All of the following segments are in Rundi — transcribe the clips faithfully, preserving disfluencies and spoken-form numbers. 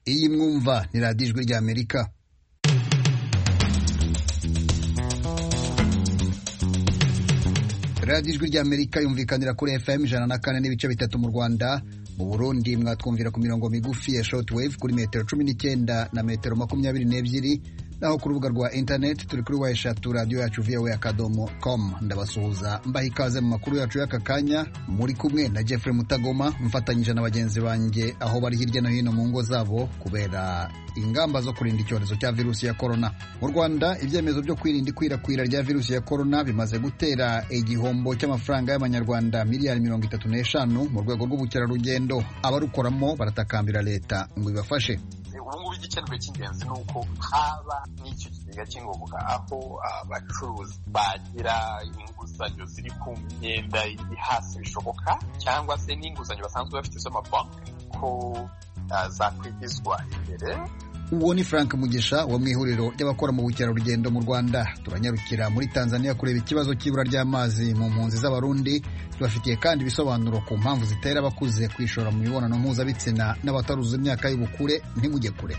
iyi mwumva ni radiyo ijwi ry'Amerika. radiyo ijwi ry'Amerika yumvikanira kuri F M ijana na kane n'ibice bitatu mu Rwanda. Mu Burundi mwatwumvira ku mirongo migufi ya shortwave kuri metero cumi n'icyenda na metero makumyabiri n'ebyiri, naho ku rubuga rwa internet turi kuri wa eshatu radio yacu voa akadomo com. Ndabasuhuza mbaha ikaze mu makuru yacu y'aka kanya, muri kumwe na Jeffrey Mutagoma mfatanyije na bagenzi banjye aho bari hirya no hino mu ngo zabo kubera ingamba zo kurinda icyorezo cya virusi ya corona. Mu Rwanda ibyemezo byo kwirinda ikwirakwira rya virusi ya corona bimaze gutera igihombo cy'amafaranga y'amanyarwanda miliyari mirongo itatu n'eshanu mu rwego rw'ubukerarugendo. Abarukoramo baratakambira leta ngo ibafashe. Ubungubu igikenewe cy'ingenzi ni uko haba n'icyo kigega cy'ingoboka aho abacuruzi bagira inguzanyo ziri ku myenda iri hasi bishoboka, cyangwa se n'inguzanyo basanzwe bafite z'amabanki ko zakwigizwa imbere. Uwo ni Frank Mugisha wo mu ihuriro ry'abakora mu bukerarugendo mu Rwanda. Turanyarukira muri Tanzania kureba ikibazo cy'ibura ry'amazi mu mpunzi z'Abarundi. Tubafitiye kandi ibisobanuro ku mpamvu zitera abakuze kwishora mu mibonano mpuzabitsina n'abataruzuza imyaka y'ubukure. Ntimujye kure.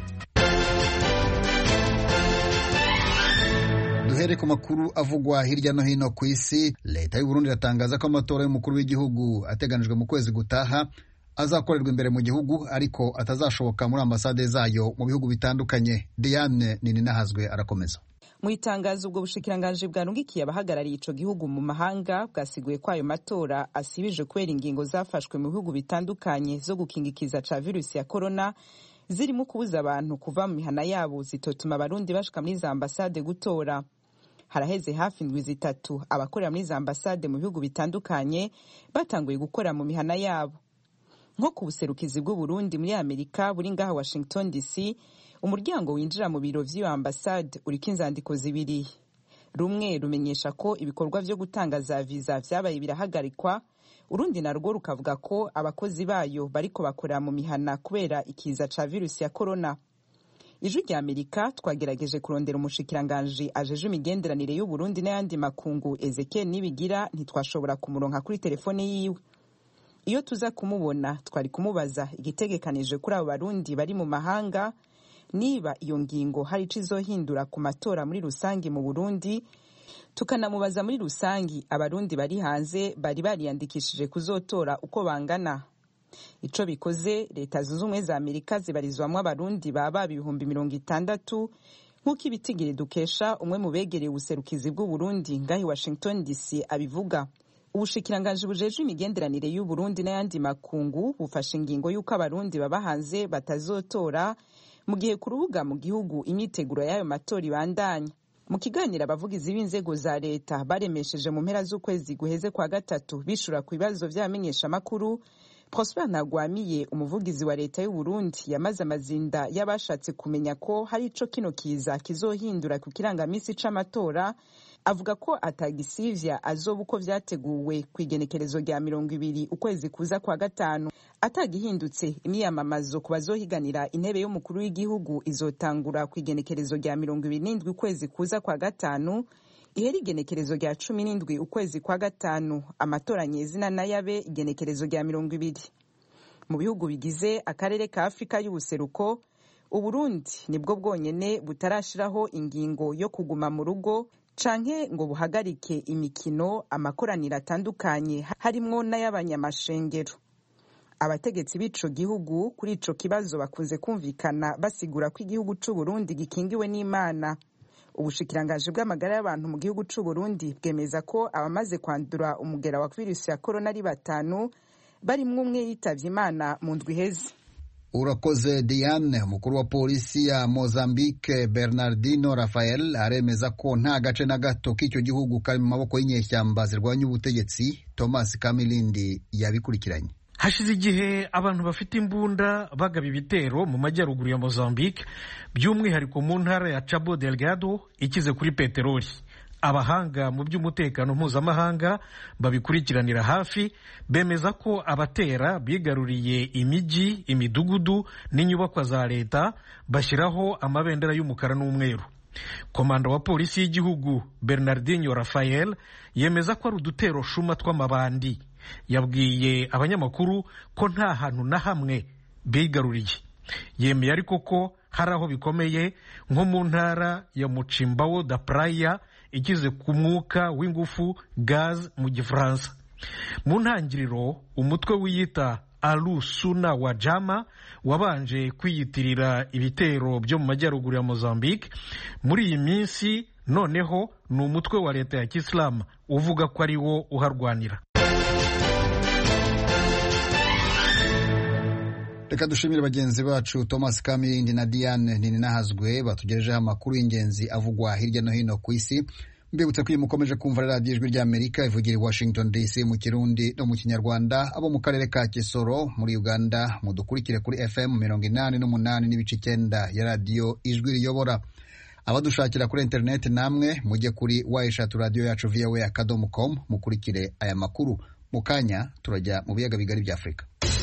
Duhere ku makuru avugwa hirya no hino ku isi. Leta y'u Burundi iratangaza ko amatora y'umukuru w'igihugu ateganijwe mu kwezi gutaha azakorerwa imbere mu gihugu ariko atazashoboka muri ambasade zayo mu bihugu bitandukanye. Diane Nininahazwe arakomeza. Mu itangazo ubwo bushikiranganje bwarungikiye abahagarariye ico gihugu mu mahanga bwasiguye ko ayo matora asibije kubera ingingo zafashwe mu bihugu bitandukanye zo gukingikiza ca virusi ya corona zirimo kubuza abantu kuva mu mihana yabo zitotuma abarundi bashika muri za ambasade gutora. Haraheze hafi indwi zitatu abakorera muri za ambasade mu bihugu bitandukanye batanguye gukora mu mihana yabo. Nko ku buserukizi bw'u Burundi muri Amerika buri ngaha Washington D C, umuryango winjira mu biro vy'iyo ambasade uriko inzandiko zibiri. Rumwe rumenyesha ko ibikorwa vyo gutanga za visa vyabaye birahagarikwa, urundi narwo rukavuga ko abakozi bayo bariko bakorera mu mihana kubera ikiza ca virusi ya corona. Ijwi rya Amerika twagerageje kurondera umushikiranganje ajeje imigenderanire y'u Burundi n'ayandi makungu Ezekiel Nibigira ntitwashobora kumuronka kuri telefone yiwe. Iyo tuza kumubona twari kumubaza igitegekanije kuri abo barundi bari mu mahanga, niba iyo ngingo hari ico izohindura ku matora muri rusangi mu Burundi, tukanamubaza muri rusangi abarundi bari hanze bari bariyandikishije kuzotora uko bangana. Ico bikoze leta zunze ubumwe za Amerika zibarizwamwo abarundi baba ibihumbi mirongo itandatu nk'uko ibitigiri dukesha umwe mu begereye ubuserukizi bw'u Burundi ngahi Washington D C abivuga. Ubushikiranganje bujeje imigenderanire y'u Burundi n'ayandi makungu bufashe ingingo y'uko abarundi baba hanze batazotora mu gihe ku rubuga mu gihugu imyiteguro y'ayo matora ibandanya. Mu kiganiro abavugizi b'inzego za leta baremesheje mu mpera z'ukwezi guheze kwa gatatu bishura ku bibazo vy'abamenyesha makuru, Prosper Ntagwamiye umuvugizi wa leta y'u Burundi yamaze amazinda y'abashatse kumenya ko hari ico kino kiza kizohindura ku kirangamisi c'amatora, avuga ko atagisivya azoba uko vyateguwe kw'igenekerezo rya mirongo ibiri ukwezi kuza kwa gatanu. Atagihindutse imyamamazo ku bazohiganira intebe y'umukuru w'igihugu izotangura kw'igenekerezo rya mirongo ibiri n'indwi ukwezi kuza kwa gatanu, ihera igenekerezo rya cumi n'indwi ukwezi kwa gatanu, amatora nyezina nayabe igenekerezo rya mirongo ibiri. Mu bihugu bigize akarere ka Afrika y'ubuseruko, u Burundi nibwo bwonyene butarashiraho ingingo yo kuguma mu rugo canke ngo buhagarike imikino, amakoraniro atandukanye harimwo n'ay'abanyamashengero. Abategetsi b'ico gihugu kuri ico kibazo bakunze kumvikana basigura ko igihugu c'u Burundi gikingiwe n'Imana. Ubushikiranganje bw'amagara y'abantu mu gihugu c'u Burundi bwemeza ko abamaze kwandura umugera wa virusi ya corona ari batanu, barimwo umwe yitavye Imana mu ndwi iheze. Urakoze Diane. Umukuru wa polisi ya Mozambique Bernardino Rafael aremeza ko nta gace na gato k'icyo gihugu kari mu maboko y'inyeshyamba zirwanya ubutegetsi. Thomas Kamilindi yabikurikiranye. Hashize igihe abantu bafite imbunda bagaba ibitero mu majyaruguru ya Mozambique, by'umwihariko mu ntara ya Cabo Delgado ikize kuri peteroli. Abahanga mu by'umutekano mpuzamahanga babikurikiranira hafi bemeza ko abatera bigaruriye imijyi, imidugudu n'inyubakwa za leta, bashyiraho amabendera y'umukara n'umweru. Komanda wa polisi y'igihugu Bernardino Rafael yemeza ko ari udutero shuma tw'amabandi. Yabwiye abanyamakuru ko nta hantu na hamwe bigaruriye. yemeye ariko ko hari aho bikomeye nko mu ntara ya Muchimbawo da Praia ikize ku mwuka w'ingufu gaz mu gifaransa. Mu ntangiriro umutwe wiyita Alu Suna wa Jama wabanje kwiyitirira ibitero byo mu majyaruguru ya Mozambique. Muri iyi minsi noneho ni umutwe wa leta ya Kisilamu uvuga ko ari wo uharwanira. Reka dushimire bagenzi bacu Thomas Kamilindi na Diane Nininahazwe batugejejeho amakuru y'ingenzi avugwa hirya no hino ku isi. Mbibutse ko mukomeje kumva radiyo Ijwi ry'Amerika ivugira i Washington D C mu Kirundi no mu Kinyarwanda. Abo mu karere ka Kisoro muri Uganda mudukurikire kuri F M mirongo inani n'umunani n'ibice icyenda ya radiyo Ijwi riyobora. Abadushakira kuri internet namwe mujye kuri wa eshatu radiyo yacu v o a akadomo com mukurikire aya makuru. Mu kanya turajya mu biyaga bigari bya Afurika.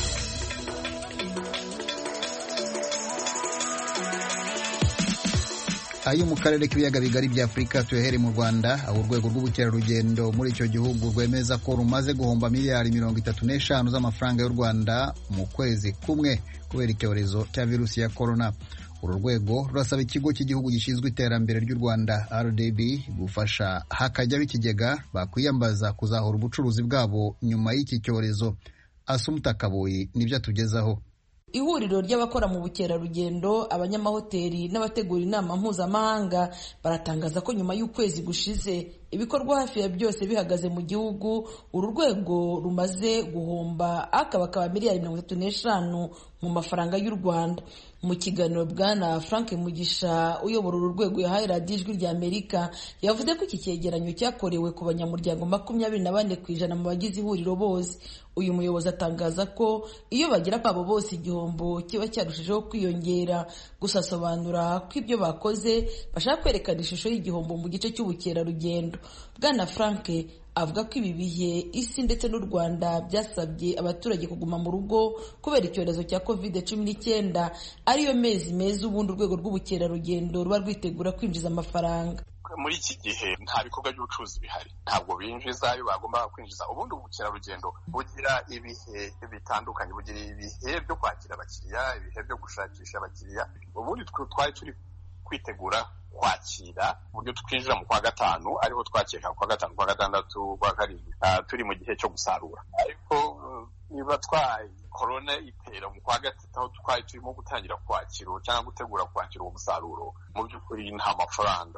Ayo mu karere k'ibiyaga bigari bya Afurika tuyahere mu Rwanda, aho urwego rw'ubukerarugendo muri icyo gihugu rwemeza ko rumaze guhomba miliyari mirongo itatu n'eshanu z'amafaranga y'u Rwanda mu kwezi kumwe kubera icyorezo cya virusi ya korona. Uru rwego rurasaba ikigo cy'igihugu gishinzwe iterambere ry'u Rwanda R D B gufasha hakajyaho ikigega bakwiyambaza kuzahura ubucuruzi bwabo nyuma y'iki cyorezo. Asumta Kaboyi nibyo atugezaho. Ihuriro ry'abakora mu bukerarugendo, abanyamahoteli n'abategura inama mpuzamahanga baratangaza ko nyuma y'ukwezi gushize ibikorwa hafi ya byose bihagaze mu gihugu, uru rwego rumaze guhomba akabakaba miliyari mirongo itatu n'eshanu mu mafaranga y'u Rwanda. Mu kiganiro Bwana Frank Mugisha uyobora uru rwego yahaye radiyo Ijwi ry'Amerika yavuze ko iki cyegeranyo cyakorewe ku banyamuryango makumyabiri na bane ku ijana mu bagize ihuriro bose. Uyu muyobozi atangaza ko iyo bagira kwabo bose igihombo kiba cyarushijeho kwiyongera. Gusa asobanura ko ibyo bakoze bashaka kwerekana ishusho y'igihombo mu gice cy'ubukerarugendo. Bwana Frank avuga ko ibi bihe isi ndetse n'u Rwanda byasabye abaturage kuguma mu rugo kubera icyorezo cya covid cumi n'icyenda, ariyo mezi meza ubundi urwego rw'ubukerarugendo ruba rwitegura kwinjiza amafaranga. Muri iki gihe nta bikorwa by'ubucuruzi bihari, ntabwo binjiza ayo bagomba kwinjiza. Ubundi ubukerarugendo bugira ibihe bitandukanye, bugira ibihe byo kwakira abakiriya, ibihe byo gushakisha abakiriya. Ubundi twari turi kwitegura kwakira uburyo twinjira mu kwa gatanu, ariho twakeka kwa gatanu, kwa gatandatu, kwa karindwi, uh, turi mu gihe cyo gusarura. Ariko uh, niba twaye korona itera mu kwa gatatu aho twari turimo gutangira kwakira cyangwa gutegura kwakira uwo musaruro, mu by'ukuri nta mafaranga,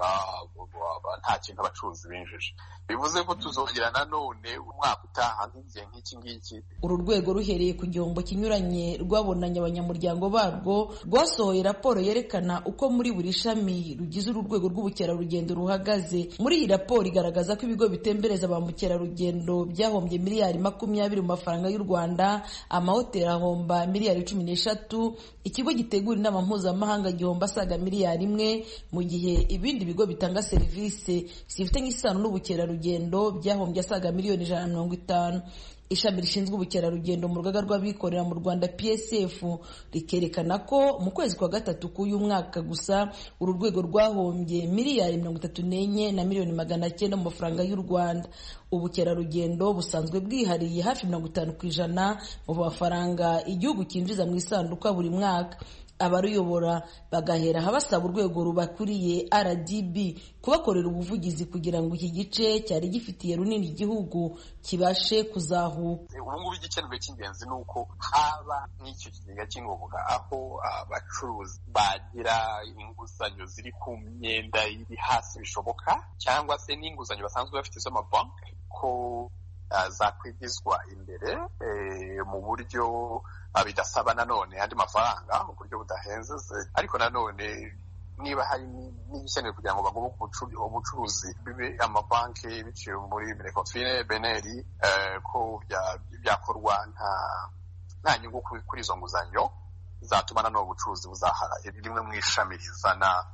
nta kintu abacuruzi binjije. Bivuze ko tuzongera nanone umwaka utaha nk'igihe nk'iki ngiki. Uru rwego ruhereye ku gihombo kinyuranye rwabonanye abanyamuryango barwo, rwasohoye raporo yerekana uko muri buri shami rugize uru rwego rw'ubukerarugendo ruhagaze. Muri iyi raporo igaragaza ko ibigo bitembereza ba mukerarugendo byahombye miliyari makumyabiri mu mafaranga y'u Rwanda, amahoteli ahomba miliyari cumi n'eshatu, ikigo gitegura inama mpuzamahanga gihomba asaga miliyari imwe, mu gihe ibindi bigo bitanga serivisi zifite nk'isano n'ubukerarugendo byahombye asaga miliyoni ijana na mirongo itanu. Ishami rishinzwe ubukerarugendo mu rugaga rw'abikorera mu Rwanda P S F rikerekana ko mu kwezi kwa gatatu k'uyu mwaka gusa uru rwego rwahombye miliyari mirongo itatu n'enye na miliyoni magana cyenda mu mafaranga y'u Rwanda. Ubukerarugendo busanzwe bwihariye hafi mirongo itanu ku ijana mu mafaranga igihugu cyinjiza mu isanduka buri mwaka. Abaruyobora bagahera habasaba urwego rubakuriye R D B kubakorera ubuvugizi kugira ngo iki gice cyari gifitiye runini igihugu kibashe kuzahuka. Ubu ngubu igikenewe cy'ingenzi ni uko haba n'icyo kigega cy'ingoboka aho abacuruzi bagira inguzanyo ziri ku myenda iri hasi bishoboka, cyangwa se n'inguzanyo basanzwe bafite z'amabanki ko uh, zakwigizwa imbere eh, mu buryo bidasaba nanone andi mafaranga mu buryo budahenze. Ariko nanone niba hari n'igikenewe kugira ngo bagome ubucuruzi bibe amabanki biciye muri Ecofin, Beneri, eh, ko byakorwa nta nta nyungu kuri izo nguzanyo zatuma nanone ubucuruzi buzahara. Rimwe mu ishami rizana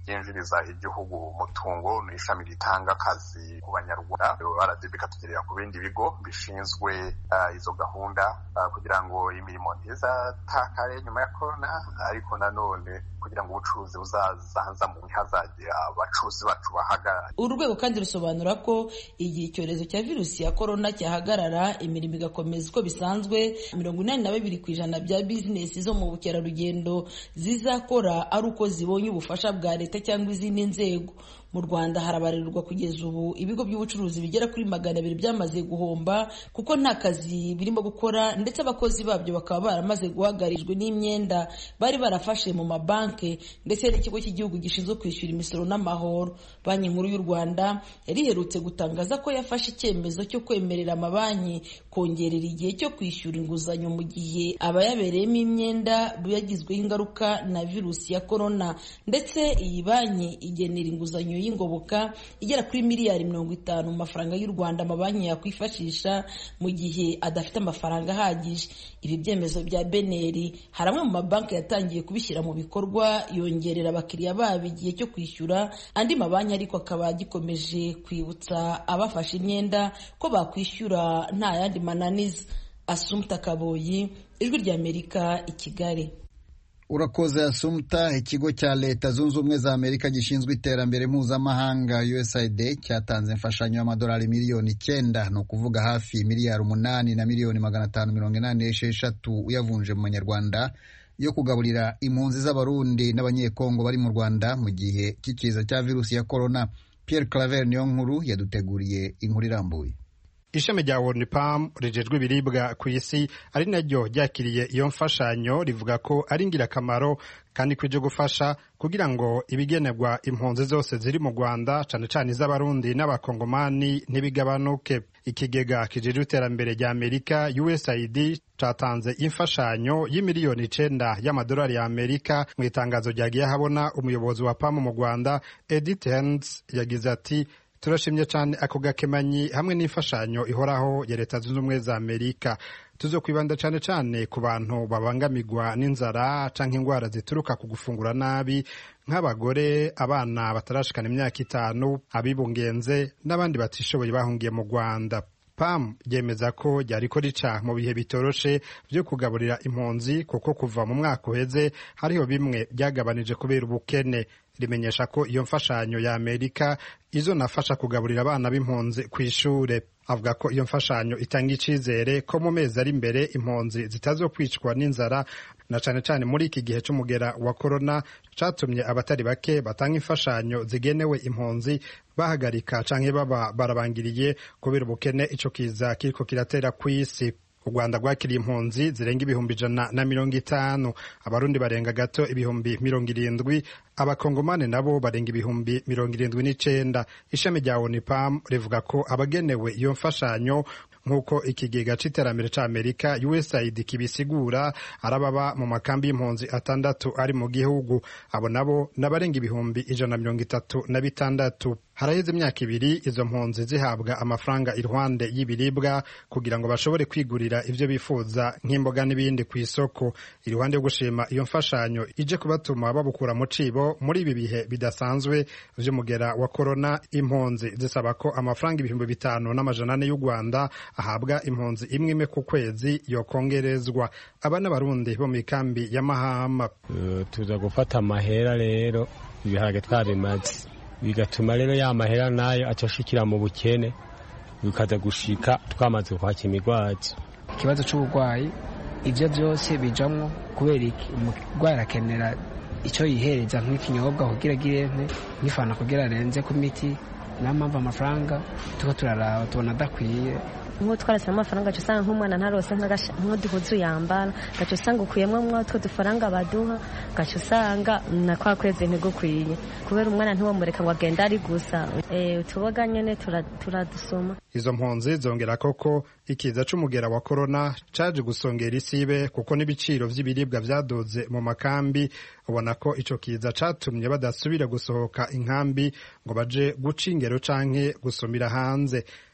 ryinjiriza igihugu umutungo ni ishami ritanga akazi ku banyarwanda. R D B ikatugerera ku bindi bigo bishinzwe uh, izo gahunda uh, kugira ngo imirimo ntizatakare nyuma ya corona, ariko nanone kugira ngo ubucuruzi buzazaza mu hazagira abacuruzi bacu bahagarara. Uru rwego kandi rusobanura ko igihe icyorezo cya virusi ya corona cyahagarara, imirimo igakomeza uko bisanzwe, mirongo inani na babiri ku ijana bya bizinesi zo mu bukerarugendo zizakora ari uko zibonye ubufasha bwa leta cyangwa izindi nzego. Mu Rwanda harabarirwa kugeza ubu ibigo by'ubucuruzi bigera kuri magana abiri byamaze guhomba kuko nta kazi birimo gukora, ndetse abakozi babyo bakaba baramaze guhagarijwe n'imyenda bari barafashe mu mabanki ndetse n'ikigo cy'igihugu gishinzwe kwishyura imisoro n'amahoro. Banki Nkuru y'u Rwanda yari iherutse gutangaza ko yafashe icyemezo cyo kwemerera amabanki kongerera igihe cyo kwishyura inguzanyo mu gihe abayabereyemo imyenda yagizweho ingaruka na virusi ya corona, ndetse iyi banki igenera inguzanyo y'ingoboka igera kuri miliyari mirongo itanu mu mafaranga y'u Rwanda amabanki yakwifashisha mu gihe adafite amafaranga ahagije. Ibi byemezo bya Beneri hari amwe mu mabanki yatangiye kubishyira mu bikorwa, yongerera abakiriya babo igihe cyo kwishyura. Andi mabanki ariko akaba agikomeje kwibutsa abafashe imyenda ko bakwishyura nta yandi mananiza. Assumpta Kaboyi, Ijwi ry'Amerika, i Kigali. Urakoze Assumpta. Ikigo cya Leta Zunze Ubumwe za Amerika gishinzwe iterambere mpuzamahanga U S A I D cyatanze imfashanyo y'amadolari miliyoni icyenda, ni ukuvuga hafi miliyari umunani na miliyoni magana atanu mirongo inani n'esheshatu uyavunje mu manyarwanda, yo kugaburira impunzi z'abarundi n'abanyekongo bari mu Rwanda mu gihe cy'ikiza cya virusi ya corona. Pierre Claver Niyonkuru yaduteguriye inkuru irambuye. Ishami rya World P A M rijejwe ibiribwa ku isi ari naryo ryakiriye iyo mfashanyo, rivuga ko ari ingirakamaro kandi kwije gufasha kugira ngo ibigenerwa impunzi zose ziri mu Rwanda cane cane iz'abarundi n'abakongomani ntibigabanuke. Ikigega kijejwe iterambere rya Amerika U S A I D catanze imfashanyo y'imiliyoni icenda y'amadolari ya Amerika. Mu itangazo ryagiye habona, umuyobozi wa P A M mu Rwanda Edith Hearns yagize ati: turashimye cyane ako gakemanyi hamwe n'imfashanyo ihoraho ya Leta Zunze Ubumwe za Amerika. Tuzokwibanda cyane cyane ku bantu babangamirwa n'inzara canke ingwara zituruka ku gufungura nabi, nk'abagore, abana batarashikana imyaka itanu, abibungenze n'abandi batishoboye bahungiye mu Rwanda. P A M yemeza ko ryariko rica mu bihe bitoroshe byo kugaburira impunzi, kuko kuva mu mwaka uheze hariho bimwe byagabanije kubera ubukene. Rimenyesha ko iyo mfashanyo ya Amerika izonafasha kugaburira abana b'impunzi ku ishure. Avuga ko iyo mfashanyo itanga icizere ko mu mezi ari imbere impunzi zitazokwicwa n'inzara, na cane cane muri iki gihe c'umugera wa corona catumye abatari bake batanga imfashanyo zigenewe impunzi bahagarika canke baba barabangiriye kubera ubukene ico kiza kiriko kiratera kw'isi. U Rwanda rwakiriye impunzi zirenga ibihumbi ijana na mirongo itanu, abarundi barenga gato ibihumbi mirongo irindwi, abakongomane nabo barenga ibihumbi mirongo irindwi n'icenda. Ishami rya World P A M rivuga ko abagenewe iyo mfashanyo, nk'uko ikigega c'iterambere c'Amerika U S A I D kibisigura, arababa mu makambi y'impunzi atandatu ari mu gihugu. Abo nabo n'abarenga ibihumbi ijana na mirongo itatu na bitandatu. Haraheze imyaka ibiri izo mpunzi zihabwa amafaranga iruhande y'ibiribwa kugira ngo bashobore kwigurira ivyo bifuza nk'imboga n'ibindi ku isoko. Iruhande yo gushima iyo mfashanyo ije kubatuma babukura mu cibo muri ibi bihe bidasanzwe vy'umugera wa corona, impunzi zisaba ko amafaranga ibihumbi bitanu n'amajana ane y'u Rwanda ahabwa impunzi imwe imwe ku kwezi yokongerezwa. Abana barundi bo mu ikambi ya Mahama: uh, tuza gufata amahera rero ibiharage twabimaze, bigatuma rero ya mahera nayo acashikira mu bukene, bikaza gushika twamaze kwakira imigwazi. Ikibazo c'uburwayi ivyo byose bijamwo kubera iki? Umurwayi arakenera icyo yihereza nk'ikinyobwa kugira girente, nk'ifana kugira arenze ku miti, niyo mpamvu amafaranga tuko turaraba tubona adakwiye. Nko twarasema amafaranga gacu usanga nk'umwana ntarose nk'uduhuzu yambara, gacu usanga ukuyemwo mwatwo dufaranga baduha, gacu usanga na kwa kwezi ntigukwiye kubera umwana ntiwomureka ngo agenda ari gusa. Eh, utuboga nyene turadusoma. Izo mpunzi zongera koko ikiza c'umugera wa corona caje gusongera isibe, kuko n'ibiciro vy'ibiribwa vyadoze mu makambi. Ubona ko ico kiza catumye badasubira gusohoka inkambi ngo baje guca ingero canke gusumira hanze.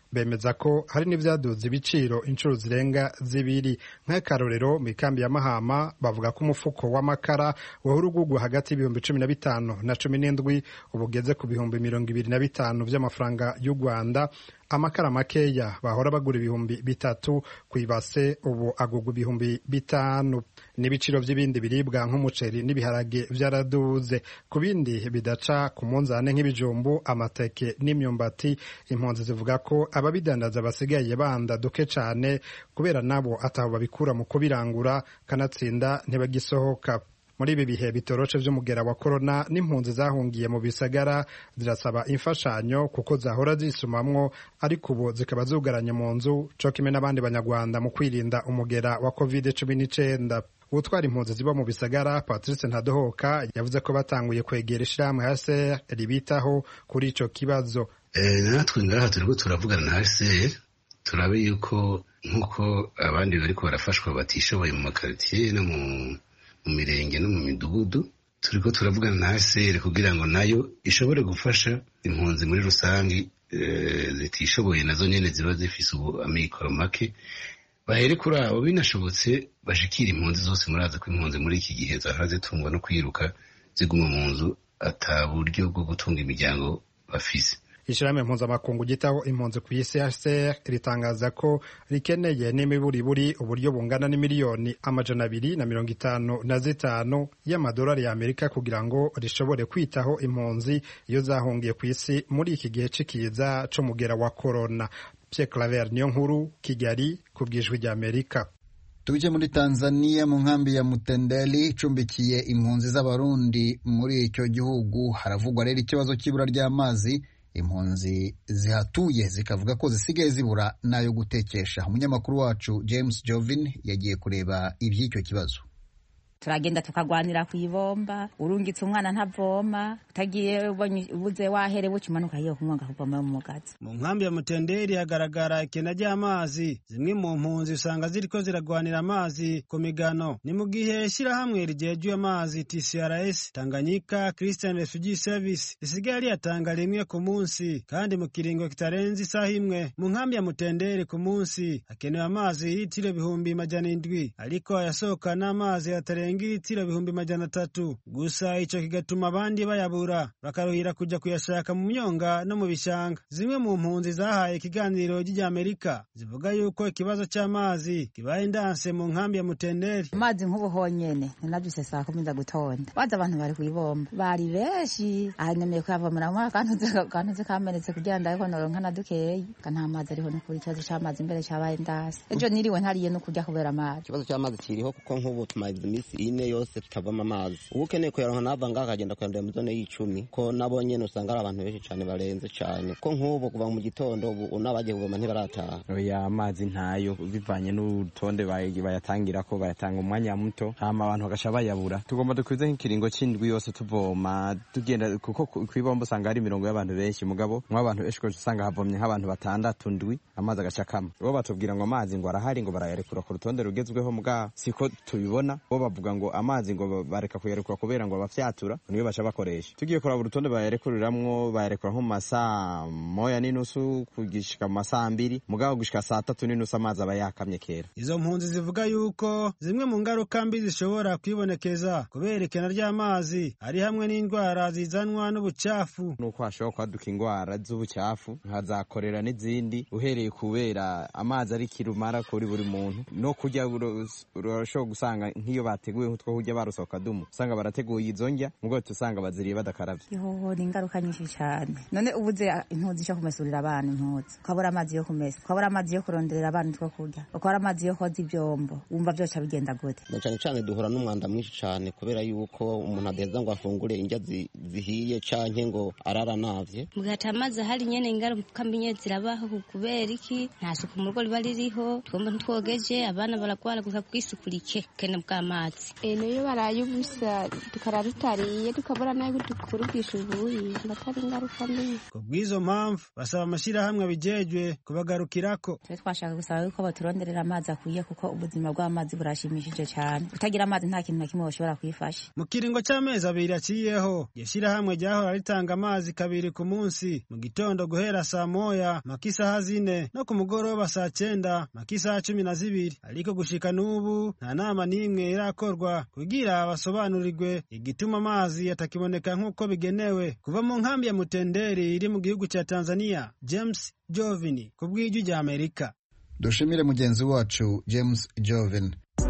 bemeza ko hari n'ivyaduze ibiciro inshuro zirenga zibiri. Nk'akarorero mu ikambi ya Mahama bavuga ko umufuko w'amakara wahora ugurwa hagati y'ibihumbi cumi na bitanu na cumi n'indwi ubugeze ku bihumbi mirongo ibiri na bitanu vy'amafaranga y'u Rwanda. Amakara makeya bahora bagura ibihumbi bitatu kwibase ubu agurwa ibihumbi bitanu. N'ibiciro vy'ibindi biribwa nk'umuceri n'ibiharage vyaraduze. Ku bindi bidaca ku munzane nk'ibijumbu, amateke n'imyumbati, impunzi zivuga ko ababidandaza basigaye banda duke cane kubera nabo ataho babikura mu kubirangura, kanatsinda ntibagisohoka. Muri ibi bihe bitoroshe vy'umugera wa corona, n'impunzi zahungiye mu bisagara zirasaba imfashanyo kuko zahora zisumamwo, ariko ubu zikaba zugaranye mu nzu co kimwe n'abandi banyarwanda mu kwirinda umugera wa covid cumi n'icenda. Utwara impunzi ziba mu bisagara Patrice Ntadohoka yavuze ko batanguye kwegera ishirahamwe H C R ribitaho kuri ico kibazo. Eh, natwe ngaha turiko turavugana na H C R turabe yuko nkuko abandi bariko barafashwa batishoboye mu makaritiye no mu mu mirenge no mu midugudu, turiko turavugana na H C R kugira ngo nayo ishobore gufasha impunzi muri rusangi e, zitishoboye nazo nyene ziba zifise ubu amikoro make, bahere kuri abo binashobotse bashikira impunzi zose. Muraza ko impunzi muri iki gihe zahora zitungwa no kwiruka ziguma mu nzu ata buryo bwo gutunga imiryango bafise. Ishirahamwe mpuzamakungu gitaho impunzi ku isi H C R ritangaza ko rikeneye n'imiburiburi uburyo bungana n'imiliyoni amajana abiri na mirongo itanu na zitanu y'amadolari ya Amerika kugira ngo rishobore kwitaho impunzi iyo zahungiye ku isi muri iki gihe c'ikiza co mugera wa corona. Pierre Claver niyo nkuru, Kigali, kubwijwi rya Amerika. Tuje muri Tanzania mu nkambi ya Mutendeli icumbikiye impunzi z'abarundi muri icyo gihugu haravugwa rero ikibazo cy'ibura ry'amazi. Impunzi zihatuye zikavuga ko zisigaye zibura nayo gutekesha. Umunyamakuru wacu James Jovin yagiye kureba iby'icyo kibazo. turagenda tukagwanira kwibomba, urungitse umwana ntavoma, utagiye ubuze wahere bukimanuka hiyo kumwanga kuvoma mu mugazi. Mu nkambi ya Mutenderi hagaragara ikena ry'amazi. Zimwe mu mpunzi usanga ziriko ziragwanira amazi ku migano. Ni mu gihe shirahamwe rijeje amazi T C R S Tanganyika Christian Refugee Service risigaye ryatanga rimwe ku munsi kandi mu kiringo kitarenze isaha imwe. Mu nkambi ya Mutenderi ku munsi hakenewe amazi litiro bihumbi majana indwi, ariko yasohoka n'amazi atarenga litiro bihumbi majana atatu. Gusa ico kigatuma abandi bayabura bakaruhira kuja kuyashaka mu myonga no mu bishanga. Zimwe mu mpunzi zahaye ikiganiro ry'Amerika zivuga yuko ikibazo cy'amazi kibaye indanse mu nkambi ya Mutenderi. Amazi nk'ubu honyene ninavyise saa kumi za gutonda, baza abantu bari kwibomba bari benshi, ahanemeye kuyavomera mu kantu kantu kamenetse kugira ndako noronka na dukeye kana amazi ariho no kuri ikibazo cy'amazi imbere cyabaye indase. Ejo niriwe ntariye no kujya kubera amazi. Ikibazo cy'amazi kiriho kuko nk'ubu tumaze imisi ine yose tutavoma amazi. Ubu ukeneye kuyaronka nava ngaha akagenda kwandira mu zone y'icumi ko nabo nyene usanga ari abantu benshi cyane barenze cyane ko nk'ubu kuva mu gitondo ubu nabagiye kuvoma ntibarataha. Oya amazi ntayo bivanye n'urutonde bayatangira ko bayatanga umwanya muto hama abantu bagasha bayabura. Tugomba dukwize nk'ikiringo c'indwi yose tuvoma tugenda kuko kwibomba usanga ari mirongo y'abantu benshi mugabo nk'abantu benshi ko usanga havomye nk'abantu batandatu ndwi amazi agacakama. Bo batubwira ngo amazi ngo arahari ngo barayarekura ku rutonde rugezweho muga siko tubibona. Bo bavuga ngo amazi ngo bareka kuyarekura kubera ngo abafyatura niyo baca bakoresha. Tugiye kuraba urutonde bayarekuriramwo bayarekura nko masaa moya n'inusu kugishika masaa mbiri mugabo gushika saa tatu n'inusu amazi aba yakamye kera. Izo mpunzi zivuga yuko zimwe mu ngaruka mbi zishobora kwibonekeza kubera ikena ry'amazi ari hamwe n'indwara zizanwa n'ubucafu. Nuko hashobora kwaduka indwara z'ubucafu nkazakorera n'izindi uhereye kubera amazi ari kirumara kuri buri muntu no kurya urashobora gusanga nk'iyo bateguye nk'utwo kurya barusoka dumu usanga barateguye izo ndya mugabo tusanga baziriye badakaravye. Yoho ni ingaruka nyinshi cyane. None ubuze impunzi cyo kumesurira abantu impunzi ukabura amazi yo kumesa ukabura amazi yo kuronderera abantu two kurya ukabura amazi yo koza ibyombo wumva byoca bigenda gute? Na cyane cyane duhora n'umwanda mwinshi cyane kubera yuko umuntu adeza ngo afungure indya zihiye canke ngo arara navye. Mugata amazi hari nyene ingaruka mbi zirabaho kubera iki nta suku mu rugo riba ririho twomba ntwogeje abana baragwara gusa kwisukurike kene bw'amazi. amazi niyo baraye ubusa tukara rutariye tukabura nayo dukurikisha ubuyi batari ingaruka mbi. Ku bw'izo mpamvu basaba amashyirahamwe abijejwe kubagarukirako. Twe twashaka gusaba yuko baturonderera amazi akwiye kuko ubuzima bw'amazi burashimishije cyane. Utagira amazi nta kintu na kimwe bashobora kwifasha. Mu kiringo cy'amezi abiri aciyeho yashirahamwe ryahora ritanga amazi kabiri ku munsi mu gitondo guhera saa moya makisaha zine no ku mugoroba saa cyenda makisaha cumi na zibiri, ariko gushika n'ubu nta nama n'imwe irakorwa kugira basobanurirwe igituma amazi yatakiboneka nk'uko bigenewe. Kuva mu nkambi ya Mutenderi iri mu gihugu cya Tanzania, James Jovini ku bw'ijwi rya Amerika. Dushimire mugenzi wacu James Jovini.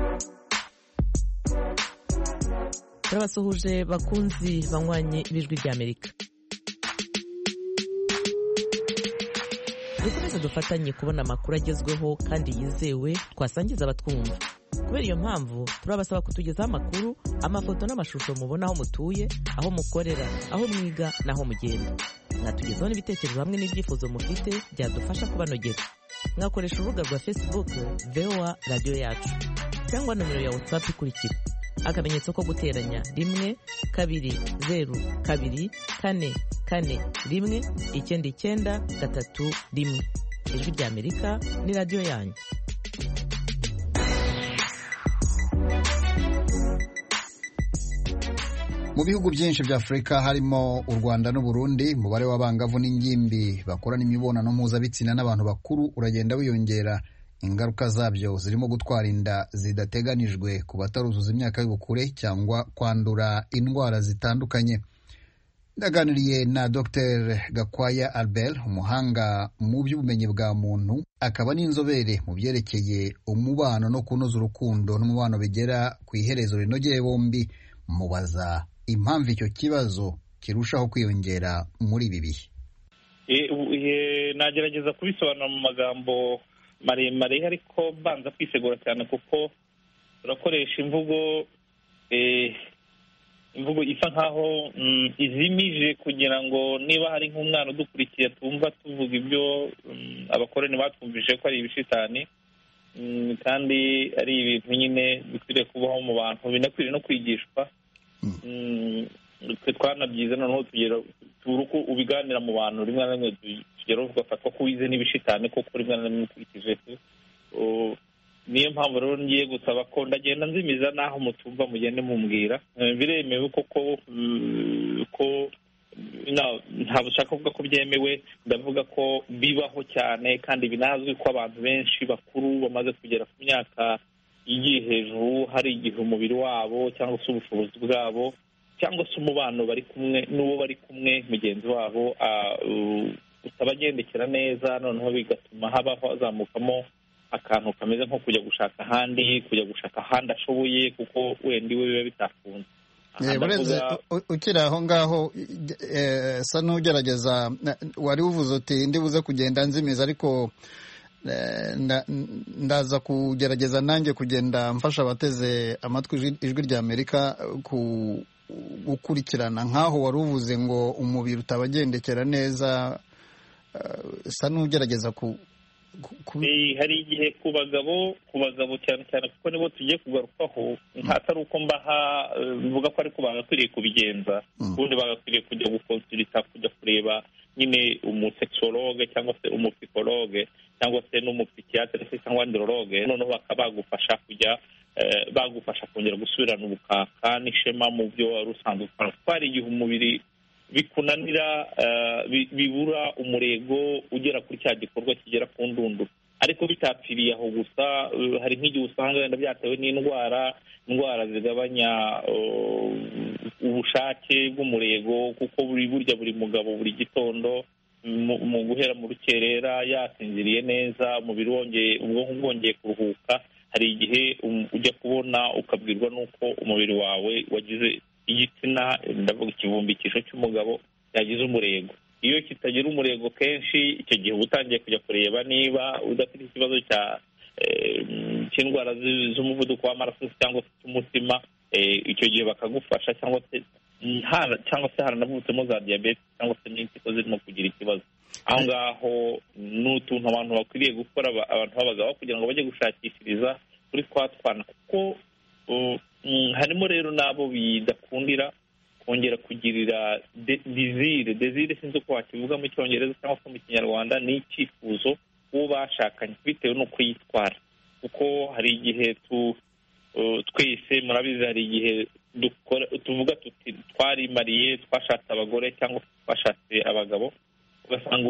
Turabasuhuje bakunzi banywanye b'ijwi rya Amerika. Dukomeze dufatanye kubona amakuru agezweho kandi yizewe twasangiza abatwumva. Kubera iyo mpamvu turabasaba kutugezaho amakuru, amafoto n'amashusho mubona aho mutuye, aho mukorera, aho mwiga n'aho mugenda. Mwatugezaho n'ibitekerezo hamwe n'ibyifuzo mufite byadufasha kubanogera. Mwakoresha urubuga rwa Facebook V O A Radio Yacu cyangwa nomero ya WhatsApp ikurikira: akamenyetso ko guteranya rimwe kabiri zeru kabiri kane kane rimwe icyenda icyenda gatatu rimwe. Ijwi rya Amerika ni radio yanyu. Mu bihugu byinshi bya Afrika harimo u Rwanda n'u Burundi, umubare w'abangavu n'ingimbi bakorana imibonano mpuzabitsina n'abantu bakuru uragenda wiyongera. Ingaruka zabyo zirimo gutwara inda zidateganijwe ku bataruzuza imyaka y'ubukure cyangwa kwandura indwara zitandukanye. Ndaganiriye na Docteur Gakwaya Albert, umuhanga mu by'ubumenyi bwa muntu, akaba n'inzobere mu byerekeye umubano no kunoza urukundo n'umubano bigera ku iherezo rinogeye bombi. Mubaza impamvu icyo kibazo kirushaho kwiyongera muri ibi bihe. Nagerageza kubisobanura mu magambo maremare, ariko banza kwisegura cyane kuko turakoresha imvugo imvugo isa nkaho izimije kugira ngo niba hari nk'umwana udukurikiye tumva tuvuga ibyo abakoroni batwumvise ko ari ibishitani kandi ari ibintu nyine bikwiriye kubaho mu bantu, binakwiriye no kwigishwa. Twe twanabyize noneho tugera turuko ubiganira mu bantu rimwe na rimwe tugera ugafatwa ko wize n'ibishitani koko rimwe na rimwe ukurikije. Niyo mpamvu rero ngiye gusaba ko ndagenda nzimiza naho mutumva mugende mumbwira. Biremewe koko ko ntabwo ushaka kuvuga ko byemewe, ndavuga ko bibaho cyane kandi binazwi ko abantu benshi bakuru bamaze kugera ku myaka igiye hejuru, hari igihe umubiri wabo cyangwa se ubushobozi bwabo cyangwa se umubano bari kumwe n'uwo bari kumwe mugenzi wabo utabagendekera neza, noneho bigatuma habaho hazamukamo akantu kameze nko kujya gushaka ahandi, kujya gushaka ahandi ashoboye kuko wenda iwe biba bitakunze. Burenze ukiri aho ngaho sa n'ugerageza, wari uvuze uti ndibuze kugenda nzimiza, ariko ndaza kugerageza nanjye kugenda mfasha abateze amatwi ijwi rya Amerika gukurikirana nk'aho wari uvuze ngo umubiri utabagendekera neza. Sa n'ugerageza ku hari igihe ku bagabo ku bagabo cyane cyane kuko nibo tugiye kugarukaho, atari uko mbaha mvuga ko ariko bagakwiriye kubigenza, ubundi bagakwiriye kujya gukonsulita, kujya kureba nyine umusekisologe cyangwa se umupsikologe cyangwa se n'umupsikiatre cyangwa androloge, noneho bakaba bagufasha kujya bagufasha kongera gusubirana ubukaka n'ishema mu byo wari usanzwe ukora. Kuko hari igihe umubiri bikunanira bibura umurego ugera kuri cya gikorwa kigera ku ndunduro, ariko bitapfiriye aho gusa. Hari nk'igihe usanga wenda byatewe n'indwara indwara zigabanya ubushake bw'umurego, kuko buri burya buri mugabo buri gitondo mu guhera mu rukerera yasinziriye neza, umubiri wongeye ubwonko bwongeye kuruhuka, hari igihe ujya kubona ukabwirwa n'uko umubiri wawe wagize igitsina, ndavuga ikivumbikisho cy'umugabo yagize umurego. Iyo kitagira umurego kenshi, icyo gihe uba utangiye kujya kureba niba udafite ikibazo cya cy'indwara z'umuvuduko w'amaraso cyangwa se cy'umutima. Icyo gihe bakagufasha, cyangwa se cyangwa se haranavutsemo za diyabete cyangwa se n'impyiko zirimo kugira ikibazo. Aho ngaho ni utuntu abantu bakwiriye gukora, abantu b'abagabo, kugira ngo bajye gushakishiriza kuri twa twana, kuko harimo rero n'abo bidakundira kongera kugirira dezire dezire sinzi uko wakivuga mu cyongereza cyangwa se mu kinyarwanda, ni icyifuzo uwo bashakanye bitewe n'uko yitwara, kuko hari igihe tu twese murabizi, hari igihe tuvuga tuti twarimariye, twashatse abagore cyangwa twashatse abagabo, ugasanga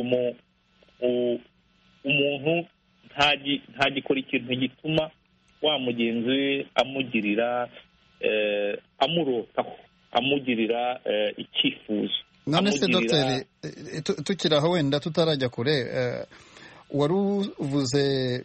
umuntu ntagikora ikintu gituma wa mugenzi we amugirira amurotaho, amugirira icyifuzo. none se dogiteri, tukiri aho wenda tutarajya kure, wari uvuze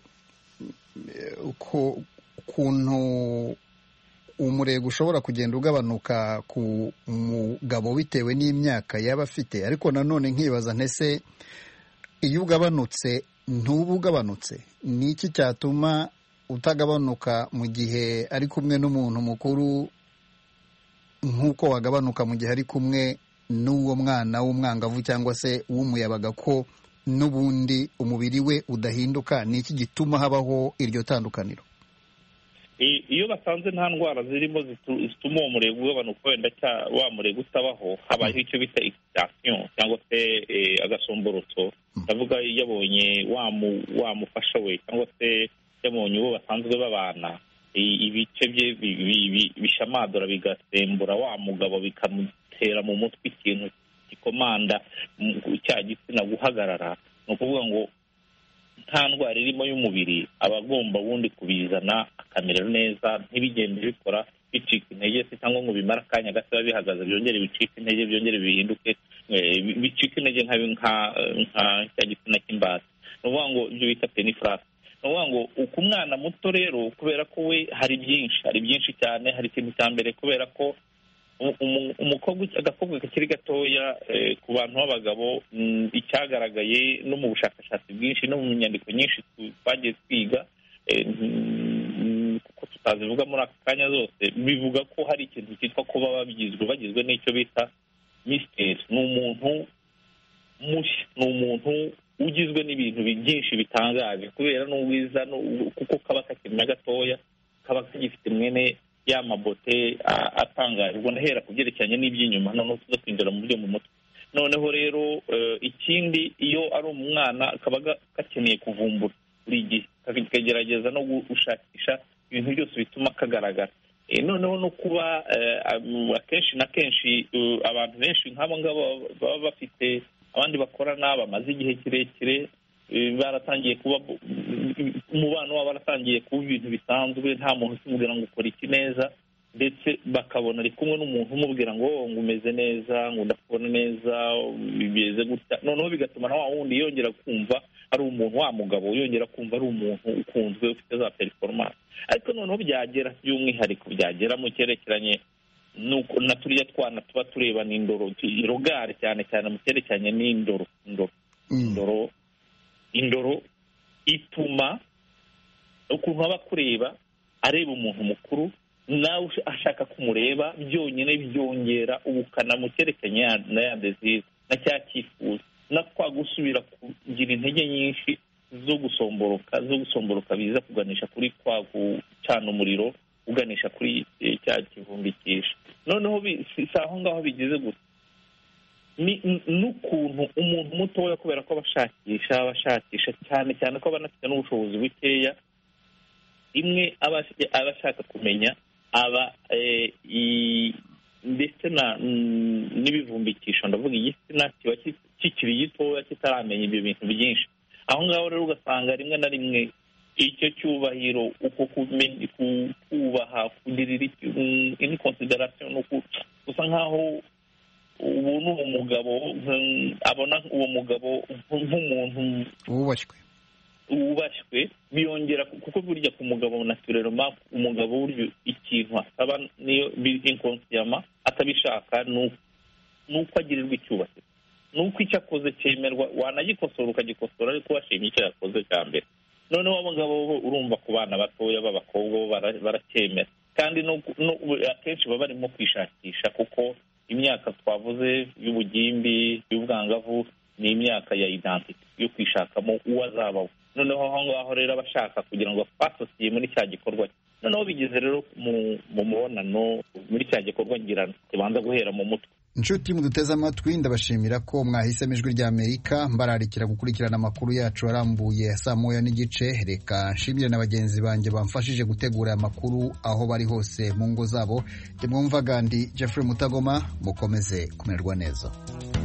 ukuntu umurego ushobora kugenda ugabanuka ku mugabo bitewe n'imyaka yaba afite, ariko nanone nkibaza ntese iyo ugabanutse ntuba ugabanutse, ni iki cyatuma utagabanuka mu gihe ari kumwe n'umuntu mukuru nk'uko wagabanuka mu gihe ari kumwe n'uwo mwana w'umwangavu cyangwa se w'umuyabaga, ko n'ubundi umubiri we udahinduka? ni iki gituma habaho iryo tandukaniro? iyo basanze nta ndwara zirimo zituma uwo murego ugabanuka, wenda wa murego utabaho, habaho icyo bita excitation cyangwa se agasomborotso. ndavuga yabonye wamufasha we cyangwa se yabonye uwo basanzwe babana, ibice bye bishamadura bigasembura wa mugabo, bikamutera mu mutwe ikintu gikomanda cya gitsina guhagarara. ni ukuvuga ngo nta ndwara irimo y'umubiri aba agomba ubundi kubizana akamera neza, ntibigende bikora bicika intege se, cyangwa ngo bimara akanya gato biba bihagaze byongere bicika intege, byongere bihinduke bicika intege nka cya gitsina cy'imbata. ni ukuvuga ngo ibyo bita penifrase. ni ukuvuga ngo uko umwana muto rero, kubera ko we hari byinshi hari byinshi cyane. hari ikintu cya mbere, kubera ko umukobwa agakobwa kakiri gatoya, ku bantu b'abagabo, icyagaragaye no mu bushakashatsi bwinshi no mu nyandiko nyinshi twagiye twiga, kuko tutazivuga muri aka kanya zose, bivuga ko hari ikintu cyitwa kuba bagizwe bagizwe n'icyo bita mysteri. ni umuntu mushya, ni umuntu ugizwe n'ibintu byinshi bitangaje, kubera n'ubwiza, kuko kaba kakiri na gatoya, kaba kagifite mwene ya mabote atangaje. ubwo ndahera ku byerekeranye n'iby'inyuma, noneho tuza kwinjira mu byo mu mutwe. noneho rero ikindi, iyo ari umwana kaba gakeneye kuvumbura buri gihe, kagerageza no gushakisha ibintu byose bituma kagaragara. noneho no kuba akenshi na kenshi abantu benshi nk'abo ngabo baba bafite abandi bakorana bamaze igihe kirekire, baratangiye kuba umubano wabo baratangiye kuba ibintu bisanzwe, nta muntu ukimubwira ngo ukora iki neza, ndetse bakabona ari kumwe n'umuntu umubwira ngo ngo umeze neza, ngo ndakubona neza, bimeze gutya. noneho bigatuma na wa wundi yongera kumva ari umuntu, wa mugabo yongera kumva ari umuntu ukunzwe ufite za performance. ariko noneho byagera by'umwihariko, byagera mu cyerekeranye nuko na turiya twana tuba tureba n'indoro, irogare cyane cyane mu cyerekeranye n'indoro. indoro indoro indoro ituma ukuntu aba kureba, areba umuntu mukuru, nawe ashaka kumureba, byonyine byongera ubukana mu cyerekeranye na ya desire, na cya cyifuzo, na kwa gusubira kugira intege nyinshi zo gusomboroka zo gusomboroka biza kuganisha kuri kwa gucana umuriro, uganisha kuri cya kivumbikisha. noneho si aho ngaho bigeze gusa, n'ukuntu umuntu mutoya, kubera ko abashakisha abashakisha cyane cyane ko abanafite n'ubushobozi bukeya, imwe aba ashaka kumenya, aba ndetse n'ibivumbikisho, ndavuga igitsina kiba kikiri gitoya kitaramenya ibyo bintu byinshi. aho ngaho rero ugasanga rimwe na rimwe icyo cyubahiro, uko kubaha, kugirira ini consideration, usa nkaho ubu ni umugabo, abona uwo mugabo nk'umuntu wubashywe wubashywe biyongera, kuko burya ku mugabo naturellement, umugabo burya ikintu asaba niyo inconsciemment atabishaka, nuko agirirwa icyubahiro, nuko icyo akoze cyemerwa, wanagikosora ukagikosora, ariko washimye icyo yakoze cya mbere. noneho abagabo bo urumva ku bana batoya b'abakobwa baracyemera, kandi akenshi baba barimo kwishakisha, kuko imyaka twavuze y'ubugimbi, y'ubwangavu, ni imyaka ya identity, yo kwishakamo uwo azabaho. noneho aho ngaho rero abashaka kugira ngo basosiye muri cya gikorwa, noneho bigeze rero mu mubonano muri cya gikorwa ngira kibanza guhera mu mutwe. inshuti muduteze amatwi ndabashimira ko mwahisemo ijwi rya Amerika mbararikira gukurikirana amakuru yacu arambuye saa moya n'igice. Reka nshimire na bagenzi banjye bamfashije gutegura aya makuru aho bari hose mu ngo zabo. Mwumvaga ndi Jeffrey Mutagoma, mukomeze kumererwa neza.